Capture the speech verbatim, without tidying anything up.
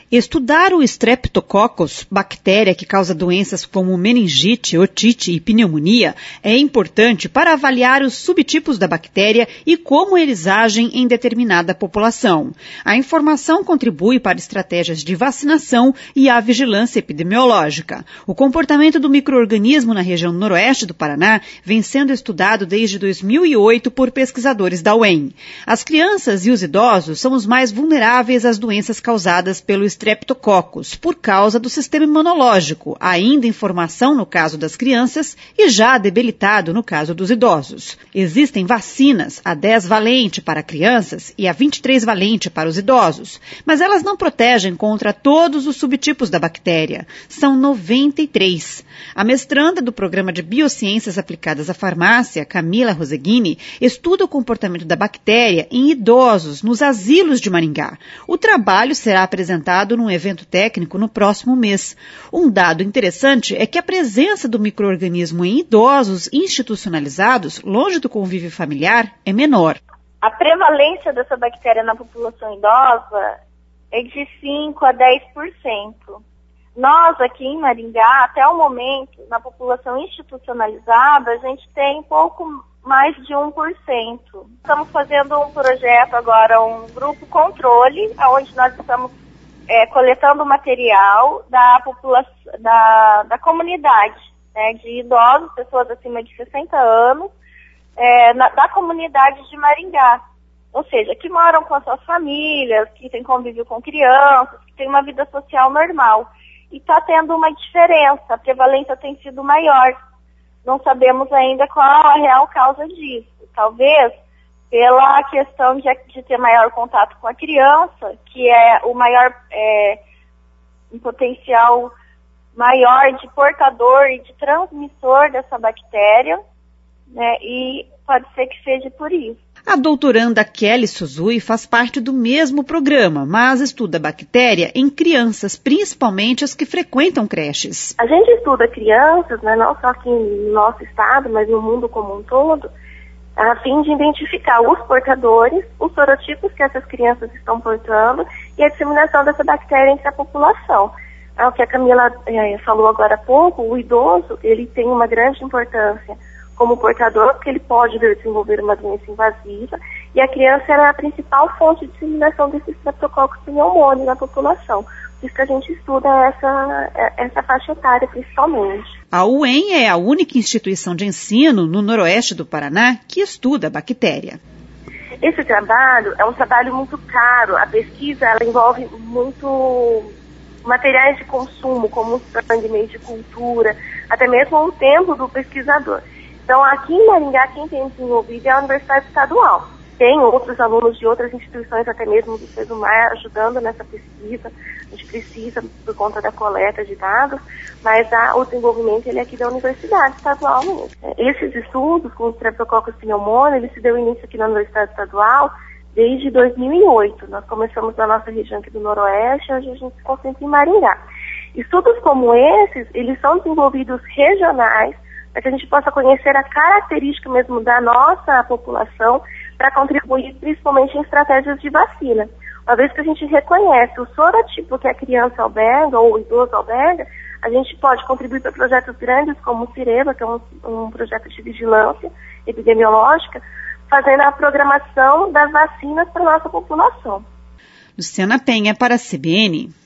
Estudar o Streptococcus, bactéria que causa doenças como meningite, otite e pneumonia, é importante para avaliar os subtipos da bactéria e como eles agem em determinada população. A informação contribui para estratégias de vacinação e a vigilância epidemiológica. O comportamento do micro-organismo na região noroeste do Paraná vem sendo estudado desde dois mil e oito por pesquisadores da U E M. As crianças e os idosos são os mais vulneráveis às doenças causadas pelo Streptococcus, por causa do sistema imunológico, ainda em formação no caso das crianças e já debilitado no caso dos idosos. Existem vacinas, a dez valente para crianças e a vinte e três valente para os idosos, mas elas não protegem contra todos os subtipos da bactéria. São noventa e três. A mestranda do Programa de Biociências Aplicadas à Farmácia, Camila Roseguini, estuda o comportamento da bactéria em idosos nos asilos de Maringá. O trabalho será apresentado num evento técnico no próximo mês. Um dado interessante é que a presença do micro-organismo em idosos institucionalizados, longe do convívio familiar, é menor. A prevalência dessa bactéria na população idosa é de cinco a dez por cento. Nós, aqui em Maringá, até o momento, na população institucionalizada, a gente tem pouco mais de um por cento. Estamos fazendo um projeto agora, um grupo controle, onde nós estamos é, coletando material da população, da, da comunidade, né, de idosos, pessoas acima de sessenta anos, é, na, da comunidade de Maringá. Ou seja, que moram com as suas famílias, que têm convívio com crianças, que têm uma vida social normal. E está tendo uma diferença, a prevalência tem sido maior. Não sabemos ainda qual a real causa disso. Talvez pela questão de, de ter maior contato com a criança, que é o maior, é, um potencial maior de portador e de transmissor dessa bactéria, né, e pode ser que seja por isso. A doutoranda Kelly Suzui faz parte do mesmo programa, mas estuda bactéria em crianças, principalmente as que frequentam creches. A gente estuda crianças, né, não só aqui no nosso estado, mas no mundo como um todo, a fim de identificar os portadores, os sorotipos que essas crianças estão portando e a disseminação dessa bactéria entre a população. É o que a Camila é, falou agora há pouco, o idoso, ele tem uma grande importância como portador, porque ele pode desenvolver uma doença invasiva, e a criança era a principal fonte de disseminação desse Streptococcus pneumoniae na população. Por isso que a gente estuda essa, essa faixa etária, principalmente. A U E M é a única instituição de ensino no noroeste do Paraná que estuda a bactéria. Esse trabalho é um trabalho muito caro. A pesquisa ela envolve muito materiais de consumo, como sangue, meio de cultura, até mesmo o tempo do pesquisador. Então, aqui em Maringá, quem tem desenvolvido é a Universidade Estadual. Tem outros alunos de outras instituições, até mesmo do SESUMAR, ajudando nessa pesquisa. A gente precisa, por conta da coleta de dados, mas a, o desenvolvimento ele é aqui da Universidade Estadual mesmo. Esses estudos com o Streptococcus pneumoniae, ele se deu início aqui na Universidade Estadual desde dois mil e oito. Nós começamos na nossa região aqui do Noroeste, hoje a gente se concentra em Maringá. Estudos como esses, eles são desenvolvidos regionais, para que a gente possa conhecer a característica mesmo da nossa população para contribuir principalmente em estratégias de vacina. Uma vez que a gente reconhece o sorotipo que a criança alberga ou o idoso alberga, a gente pode contribuir para projetos grandes como o CIREVA, que é um, um projeto de vigilância epidemiológica, fazendo a programação das vacinas para a nossa população. Luciana Penha para a C B N.